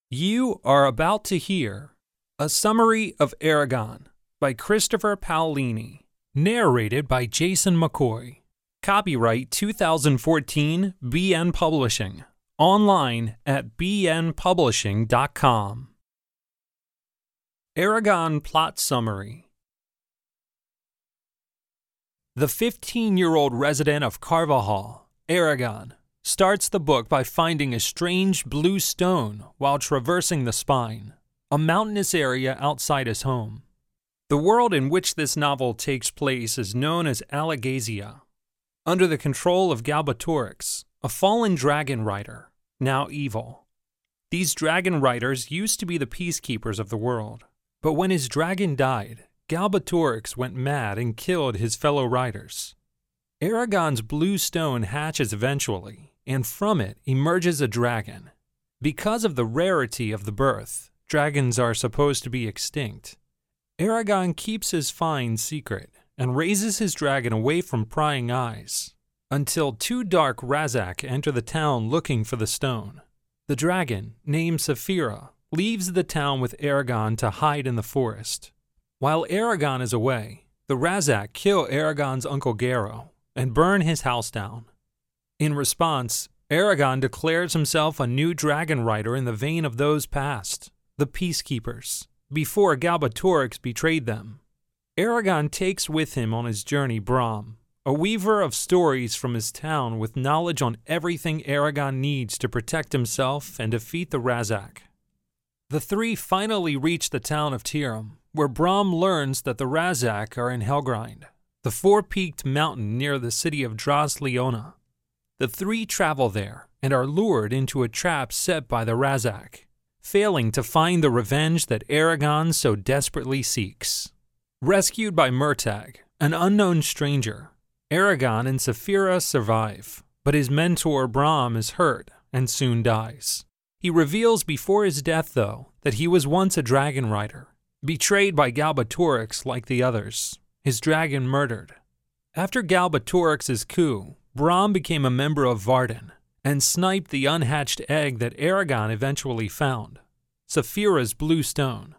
You are about to hear a summary of Eragon by Christopher Paolini, narrated by Jason McCoy. Copyright 2014 BN Publishing. Online at bnpublishing.com. Eragon Plot Summary. The 15-year-old resident of Carvajal, Eragon, starts the book by finding a strange blue stone while traversing the Spine, a mountainous area outside his home. The world in which this novel takes place is known as Alagaësia, under the control of Galbatorix, a fallen dragon rider, now evil. These dragon riders used to be the peacekeepers of the world, but when his dragon died, Galbatorix went mad and killed his fellow riders. Eragon's blue stone hatches eventually, and from it emerges a dragon. Because of the rarity of the birth, dragons are supposed to be extinct. Eragon keeps his find secret and raises his dragon away from prying eyes, until two dark Razak enter the town looking for the stone. The dragon, named Saphira, leaves the town with Eragon to hide in the forest. While Eragon is away, the Razak kill Eragon's uncle Garo and burn his house down. In response, Eragon declares himself a new dragon rider in the vein of those past, the Peacekeepers, before Galbatorix betrayed them. Eragon takes with him on his journey Brom, a weaver of stories from his town with knowledge on everything Eragon needs to protect himself and defeat the Razak. The three finally reach the town of Tiram, where Brom learns that the Razak are in Helgrind, the four-peaked mountain near the city of Dras Leona. The three travel there and are lured into a trap set by the Razak, failing to find the revenge that Eragon so desperately seeks. Rescued by Murtagh, an unknown stranger, Eragon and Saphira survive, but his mentor Brom is hurt and soon dies. He reveals before his death, though, that he was once a dragon rider, betrayed by Galbatorix like the others, his dragon murdered. After Galbatorix's coup, Brom became a member of Varden and sniped the unhatched egg that Eragon eventually found, Saphira's blue stone.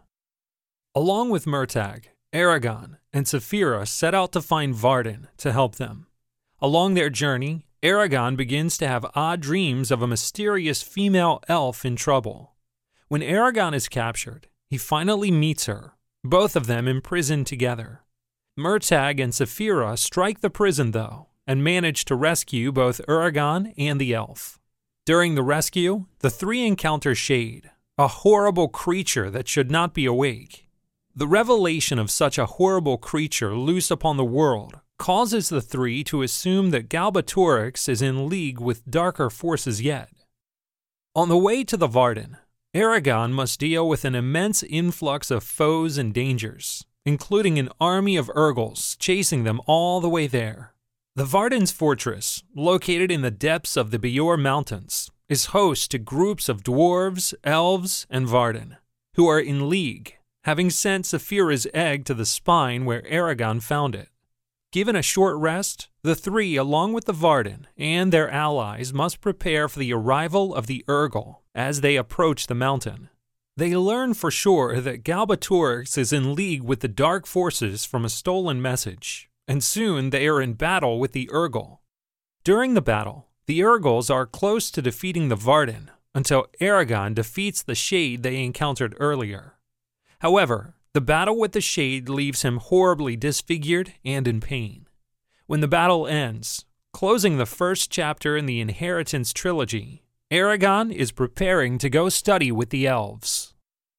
Along with Murtagh, Eragon and Saphira set out to find Varden to help them. Along their journey, Eragon begins to have odd dreams of a mysterious female elf in trouble. When Eragon is captured, he finally meets her, both of them imprisoned together. Murtagh and Saphira strike the prison, though, and manage to rescue both Eragon and the elf. During the rescue, the three encounter Shade, a horrible creature that should not be awake. The revelation of such a horrible creature loose upon the world causes the three to assume that Galbatorix is in league with darker forces yet. On the way to the Varden, Eragon must deal with an immense influx of foes and dangers, including an army of Urgals chasing them all the way there. The Varden's fortress, located in the depths of the Bior Mountains, is host to groups of dwarves, elves, and Varden, who are in league, having sent Saphira's egg to the Spine where Eragon found it. Given a short rest, the three, along with the Varden and their allies, must prepare for the arrival of the Urgal as they approach the mountain. They learn for sure that Galbatorix is in league with the dark forces from a stolen message, and soon they are in battle with the Urgal. During the battle, the Urgals are close to defeating the Varden until Eragon defeats the Shade they encountered earlier. However, the battle with the Shade leaves him horribly disfigured and in pain. When the battle ends, closing the first chapter in the Inheritance trilogy, Eragon is preparing to go study with the elves.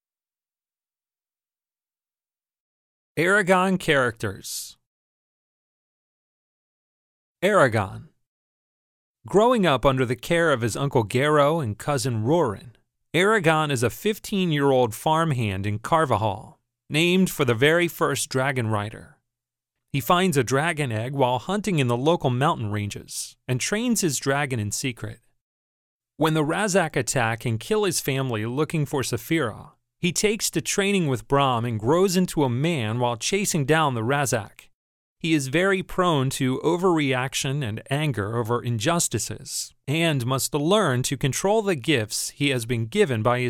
Eragon characters. Eragon. Growing up under the care of his uncle Garo and cousin Rorin, Eragon is a 15-year-old farmhand in Carvajal, named for the very first dragon rider. He finds a dragon egg while hunting in the local mountain ranges and trains his dragon in secret. When the Razak attack and kill his family looking for Saphira, he takes to training with Brom and grows into a man while chasing down the Razak. He is very prone to overreaction and anger over injustices, and must learn to control the gifts he has been given by his